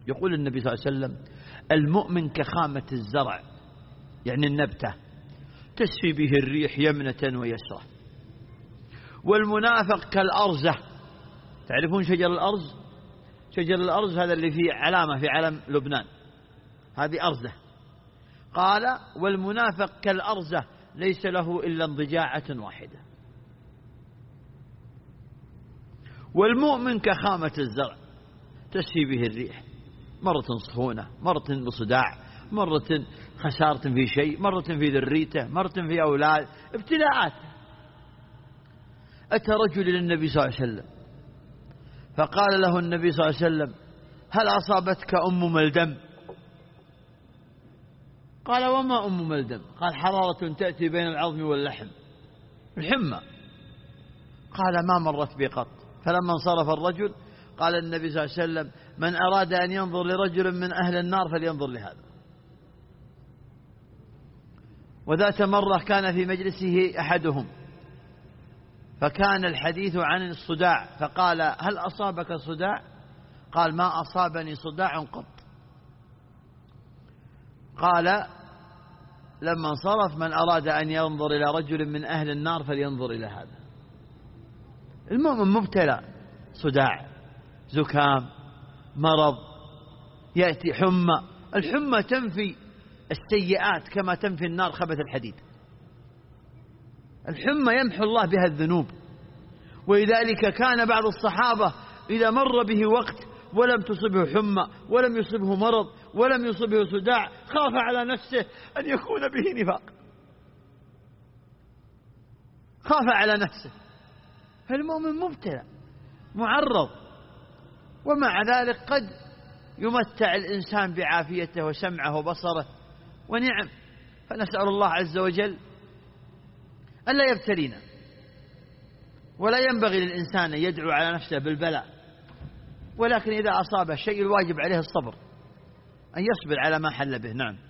يقول النبي صلى الله عليه وسلم: المؤمن كخامة الزرع، يعني النبتة، تسفي به الريح يمنة ويسرة. والمنافق كالأرزة. تعرفون شجر الأرز؟ شجر الأرز هذا اللي فيه علامة في علم لبنان، هذه أرزة. قال: والمنافق كالأرزة ليس له إلا انضجاعة واحدة. والمؤمن كخامة الزرع، تسفي به الريح، مرة سخونة، مرة بصداع، مرة خسارة في شيء، مرة في ذريته، مرة في أولاد، ابتلاءات. أتى رجل إلى النبي صلى الله عليه وسلم فقال له النبي صلى الله عليه وسلم: هل أصابتك أم ملدم؟ قال: وما أم ملدم؟ قال: حرارة تأتي بين العظم واللحم، الحمى. قال: ما مرت بي قط. فلما انصرف الرجل قال النبي صلى الله عليه وسلم: من أراد أن ينظر لرجل من أهل النار فلينظر لهذا. وذات مرة كان في مجلسه أحدهم فكان الحديث عن الصداع، فقال: هل أصابك صداع؟ قال: ما أصابني صداع قط. قال لما انصرف: من أراد أن ينظر إلى رجل من أهل النار فلينظر إلى هذا. المؤمن مبتلى، صداع، زكام، مرض، يأتي حمى. الحمى تنفي السيئات كما تنفي النار خبث الحديد. الحمى يمحو الله بها الذنوب. ولذلك كان بعض الصحابة إذا مر به وقت ولم تصبه حمى ولم يصبه مرض ولم يصبه صداع خاف على نفسه أن يكون به نفاق، خاف على نفسه. فالمؤمن مبتلى معرض، ومع ذلك قد يمتع الإنسان بعافيته وسمعه وبصره ونعم. فنسأل الله عز وجل ألا يبتلينا، ولا ينبغي للإنسان أن يدعو على نفسه بالبلاء، ولكن إذا أصاب الشيء الواجب عليه الصبر، أن يصبر على ما حل به. نعم.